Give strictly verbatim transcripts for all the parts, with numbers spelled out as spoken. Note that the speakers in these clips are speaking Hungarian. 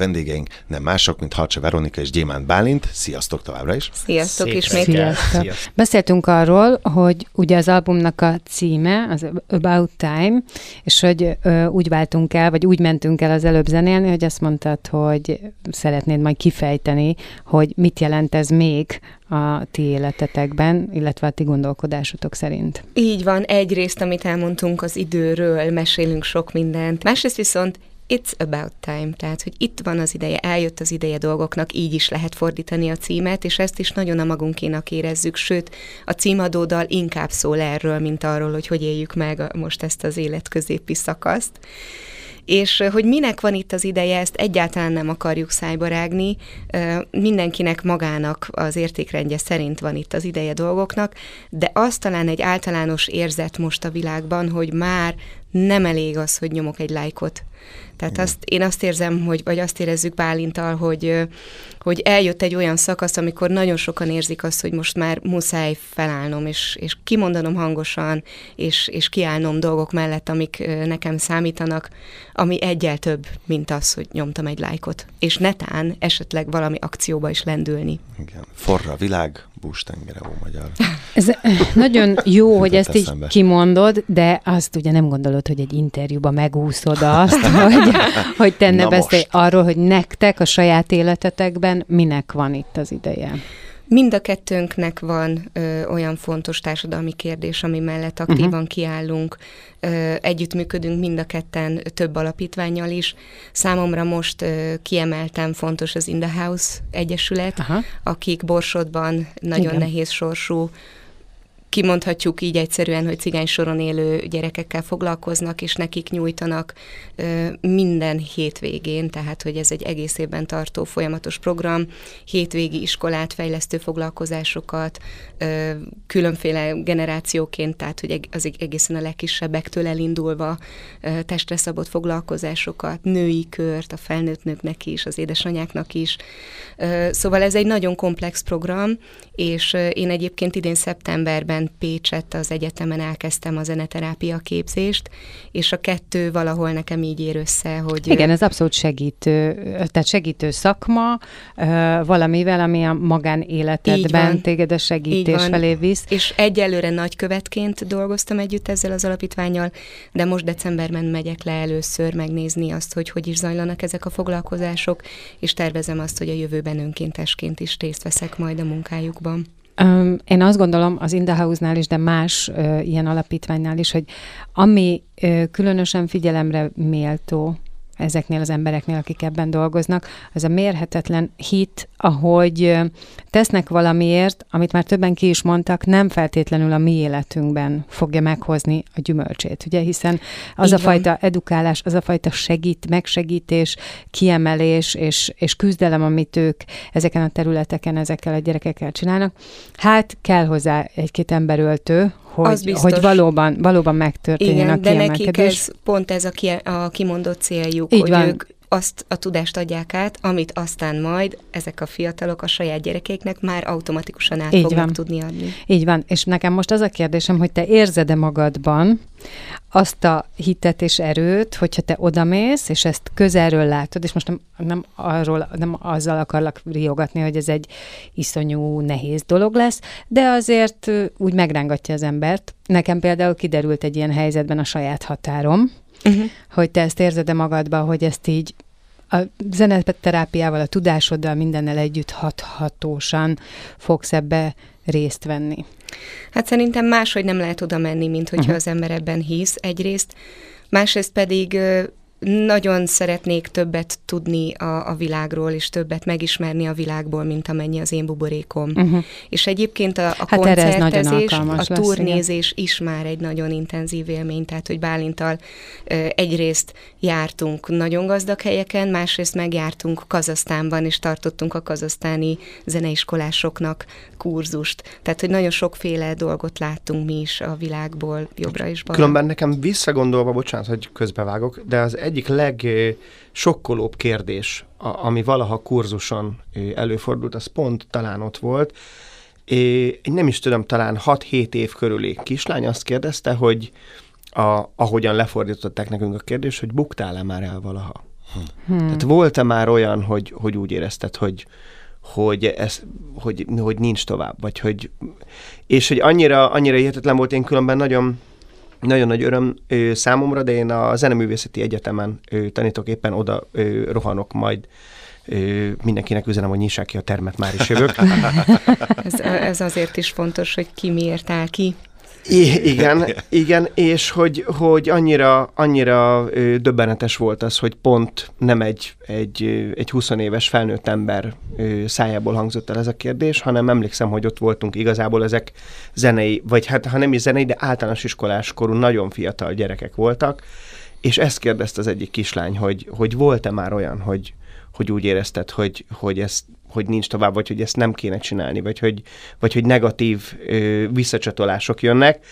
vendégeink nem mások, mint Harcsa Veronika és Gyémánt Bálint. Sziasztok továbbra is! Sziasztok Szép ismét! Sziasztok. Sziasztok. Beszéltünk arról, hogy ugye az albumnak a címe, az About Time, és hogy ö, úgy váltunk el, vagy úgy mentünk el az előbb zenélni, hogy azt mondtad, hogy szeretnéd majd kifejteni, hogy mit jelent ez még a ti életetekben, illetve a ti gondolkodásotok szerint. Így van, egyrészt, amit elmondtunk az időről, mesélünk sok mindent, másrészt viszont It's about time, tehát, hogy itt van az ideje, eljött az ideje dolgoknak, így is lehet fordítani a címet, és ezt is nagyon a magunkénak érezzük, sőt, a címadódal inkább szól erről, mint arról, hogy hogy éljük meg most ezt az életközépi szakaszt. És hogy minek van itt az ideje, ezt egyáltalán nem akarjuk szájba rágni, mindenkinek magának az értékrendje szerint van itt az ideje dolgoknak, de az talán egy általános érzet most a világban, hogy már nem elég az, hogy nyomok egy lájkot. Tehát azt, én azt érzem, hogy, vagy azt érezzük Bálinttal, hogy, hogy eljött egy olyan szakasz, amikor nagyon sokan érzik azt, hogy most már muszáj felállnom, és, és kimondanom hangosan, és, és kiállnom dolgok mellett, amik nekem számítanak, ami egyel több, mint az, hogy nyomtam egy lájkot. És netán esetleg valami akcióba is lendülni. Igen. Forra a világ, bús tengere, ó magyar. Ez nagyon jó, hogy ezt így kimondod, de azt ugye nem gondolod, hogy egy interjúban megúszod azt, hogy, hogy te ne beszélj arról, hogy nektek a saját életetekben minek van itt az ideje. Mind a kettőnknek van ö, olyan fontos társadalmi kérdés, ami mellett aktívan uh-huh. kiállunk, ö, együttműködünk mind a ketten több alapítvánnyal is. Számomra most ö, kiemelten fontos az In the House Egyesület, uh-huh. akik Borsodban nagyon Igen. nehéz sorsú, kimondhatjuk így egyszerűen, hogy cigány soron élő gyerekekkel foglalkoznak, és nekik nyújtanak ö, minden hétvégén, tehát hogy ez egy egész évben tartó folyamatos program, hétvégi iskolát, fejlesztő foglalkozásokat, ö, különféle generációként, tehát hogy az egészen a legkisebbektől elindulva ö, testre szabott foglalkozásokat, női kört, a felnőtt nőknek is, az édesanyáknak is. Ö, szóval ez egy nagyon komplex program, és ö, én egyébként idén szeptemberben Pécsett az egyetemen elkezdtem a zeneterápia képzést, és a kettő valahol nekem így ér össze, hogy... Igen, ez abszolút segítő, tehát segítő szakma, valamivel, ami a magánéletedben téged a segítés felé visz. És egyelőre nagykövetként dolgoztam együtt ezzel az alapítvánnyal, de most decemberben megyek le először megnézni azt, hogy hogy is zajlanak ezek a foglalkozások, és tervezem azt, hogy a jövőben önkéntesként is részt veszek majd a munkájukban. Um, én azt gondolom az In the House-nál is, de más uh, ilyen alapítványnál is, hogy ami uh, különösen figyelemre méltó ezeknél az embereknél, akik ebben dolgoznak, az a mérhetetlen hit, ahogy tesznek valamiért, amit már többen ki is mondtak, nem feltétlenül a mi életünkben fogja meghozni a gyümölcsét, ugye, hiszen az Így a van. fajta edukálás, az a fajta segít, megsegítés, kiemelés és, és küzdelem, amit ők ezeken a területeken, ezekkel a gyerekekkel csinálnak, hát kell hozzá egy-két emberöltő, hogy, hogy valóban, valóban megtörténjen Igen, a kiemelkedés. de nekik ez, pont ez a, ki, a kimondott céljuk, Így hogy van. ők azt a tudást adják át, amit aztán majd ezek a fiatalok a saját gyerekeiknek már automatikusan át Így fognak van. tudni adni. Így van, és nekem most az a kérdésem, hogy te érzed-e magadban azt a hitet és erőt, hogyha te odamész, és ezt közelről látod, és most nem, nem, arról, nem azzal akarlak riogatni, hogy ez egy iszonyú nehéz dolog lesz, de azért úgy megrángatja az embert. Nekem például kiderült egy ilyen helyzetben a saját határom, uh-huh. hogy te ezt érzed-e magadban, hogy ezt így a zeneterápiával, a tudásoddal, mindennel együtt hathatósan fogsz ebbe részt venni? Hát szerintem máshogy nem lehet oda menni, mint hogyha uh-huh. az ember ebben hisz egyrészt. Másrészt pedig nagyon szeretnék többet tudni a, a világról, és többet megismerni a világból, mint amennyi az én buborékom. Uh-huh. És egyébként a, a hát koncertezés, a turnézés lesz, is már egy nagyon intenzív élmény, tehát, hogy Bálinttal ö, egyrészt jártunk nagyon gazdag helyeken, másrészt megjártunk Kazahsztánban, és tartottunk a kazahsztáni zeneiskolásoknak kurzust. Tehát, hogy nagyon sokféle dolgot láttunk mi is a világból, jobbra és balra. Különben nekem visszagondolva, bocsánat, hogy közbevágok, de az egyik legsokkolóbb kérdés, a, ami valaha kurzuson előfordult, az pont talán ott volt. Én nem is tudom, talán hat-hét év körüli kislány azt kérdezte, hogy a, ahogyan lefordították nekünk a kérdést, hogy buktál-e már el valaha? Hmm. Tehát volt-e már olyan, hogy, hogy úgy érezted, hogy, hogy, ez, hogy, hogy nincs tovább, vagy hogy... És hogy annyira, annyira hihetetlen volt, én különben nagyon, nagyon nagy öröm ö, számomra, de én a Zeneművészeti Egyetemen ö, tanítok, éppen oda ö, rohanok majd. Ö, mindenkinek üzenem, hogy nyissák ki a termet, már is jövök. ez, ez azért is fontos, hogy ki miért áll ki. I- igen, igen, és hogy, hogy annyira, annyira ö, döbbenetes volt az, hogy pont nem egy, egy, egy húsz éves felnőtt ember ö, szájából hangzott el ez a kérdés, hanem emlékszem, hogy ott voltunk igazából ezek zenei, vagy hát ha nem is zenei, de általános iskolás korú nagyon fiatal gyerekek voltak, és ezt kérdezte az egyik kislány, hogy, hogy volt-e már olyan, hogy, hogy úgy érezted, hogy, hogy ez hogy nincs tovább, vagy hogy ezt nem kéne csinálni, vagy hogy, vagy hogy negatív ö, visszacsatolások jönnek,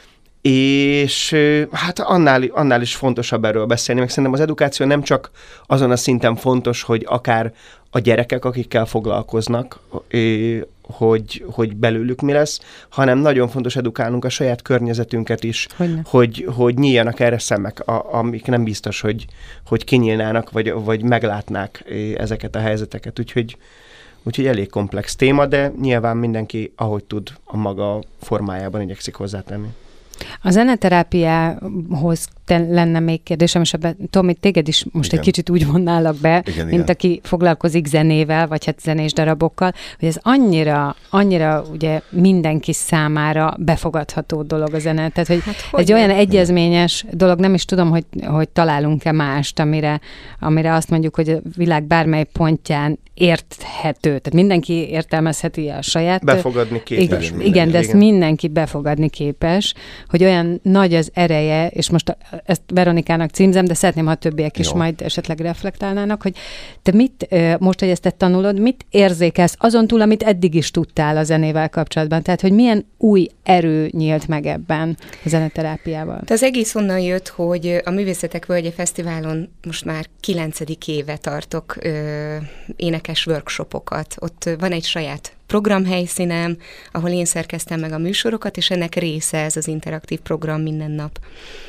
és ö, hát annál, annál is fontosabb erről beszélni, meg szerintem az edukáció nem csak azon a szinten fontos, hogy akár a gyerekek, akikkel foglalkoznak, ö, hogy, hogy belőlük mi lesz, hanem nagyon fontos edukálnunk a saját környezetünket is, hogy, hogy nyíljanak erre szemek, a, amik nem biztos, hogy, hogy kinyílnának, vagy, vagy meglátnák ezeket a helyzeteket, úgyhogy Úgyhogy elég komplex téma, de nyilván mindenki, ahogy tud, a maga formájában igyekszik hozzátenni. A zeneterápiához lenne még kérdésem, és ebben, Tomi, téged is most igen. egy kicsit úgy vonnálak be, igen, mint igen. aki foglalkozik zenével, vagy hát zenés darabokkal, hogy ez annyira, annyira ugye mindenki számára befogadható dolog a zene. Tehát, hogy hát, egy olyan egyezményes dolog, nem is tudom, hogy, hogy találunk-e mást, amire, amire azt mondjuk, hogy a világ bármely pontján érthető. Tehát mindenki értelmezheti a saját... Befogadni képes. Igen, igen, de ezt igen. mindenki befogadni képes, hogy olyan nagy az ereje, és most ezt Veronikának címzem, de szeretném, ha többiek is Jó. majd esetleg reflektálnának, hogy te mit, most, hogy ezt te tanulod, mit érzékelsz azon túl, amit eddig is tudtál a zenével kapcsolatban? Tehát, hogy milyen új erő nyílt meg ebben a zeneterápiával? De az egész onnan jött, hogy a Művészetek Völgye Fesztiválon most már kilencedik éve tartok ö, énekes workshopokat. Ott van egy saját programhelyszínem, ahol én szerkeztem meg a műsorokat, és ennek része ez az interaktív program minden nap.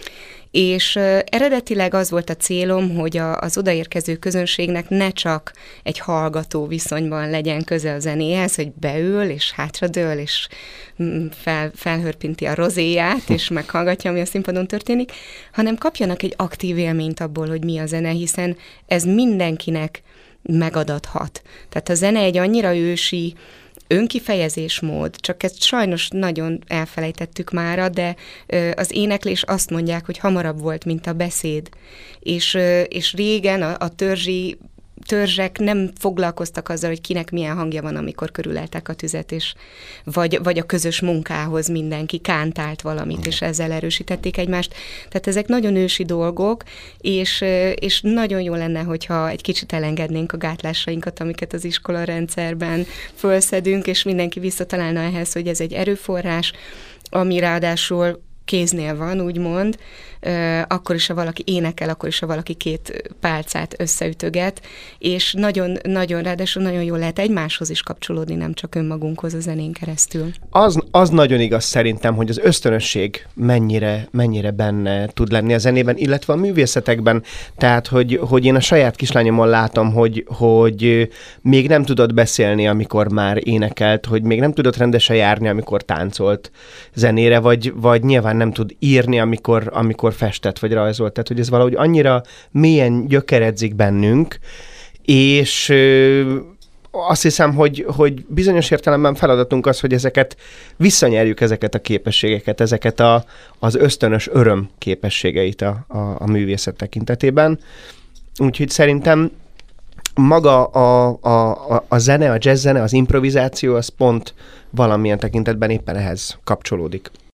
És uh, eredetileg az volt a célom, hogy a, az odaérkező közönségnek ne csak egy hallgató viszonyban legyen köze a zenéhez, hogy beül, és hátradől, és fel, felhörpinti a rozéját, és meghallgatja, ami a színpadon történik, hanem kapjanak egy aktív élményt abból, hogy mi a zene, hiszen ez mindenkinek megadathat. Tehát a zene egy annyira ősi önkifejezésmód, csak ezt sajnos nagyon elfelejtettük mára, de ö, az éneklés azt mondják, hogy hamarabb volt, mint a beszéd. És, ö, és régen a, a törzsi törzsek nem foglalkoztak azzal, hogy kinek milyen hangja van, amikor körüleltek a tüzet, és vagy, vagy a közös munkához mindenki kántált valamit, és ezzel erősítették egymást. Tehát ezek nagyon ősi dolgok, és, és nagyon jó lenne, hogyha egy kicsit elengednénk a gátlásainkat, amiket az iskola rendszerben fölszedünk, és mindenki visszatalálna ehhez, hogy ez egy erőforrás, ami ráadásul kéznél van, úgymond, akkor is, ha valaki énekel, akkor is, ha valaki két pálcát összeütöget, és nagyon, nagyon, ráadásul nagyon jól lehet egymáshoz is kapcsolódni, nem csak önmagunkhoz a zenén keresztül. Az, az nagyon igaz szerintem, hogy az ösztönösség mennyire, mennyire benne tud lenni a zenében, illetve a művészetekben. Tehát, hogy, hogy én a saját kislányomon látom, hogy, hogy még nem tudott beszélni, amikor már énekelt, hogy még nem tudott rendesen járni, amikor táncolt zenére, vagy, vagy nyilván nem tud írni, amikor, amikor festett, vagy rajzolt. Tehát, hogy ez valahogy annyira mélyen gyökeredzik bennünk, és ö, azt hiszem, hogy, hogy bizonyos értelemben feladatunk az, hogy ezeket visszanyerjük, ezeket a képességeket, ezeket a, az ösztönös öröm képességeit a, a, a művészet tekintetében. Úgyhogy szerintem maga a, a, a zene, a jazz zene, az improvizáció, az pont valamilyen tekintetben éppen ehhez kapcsolódik.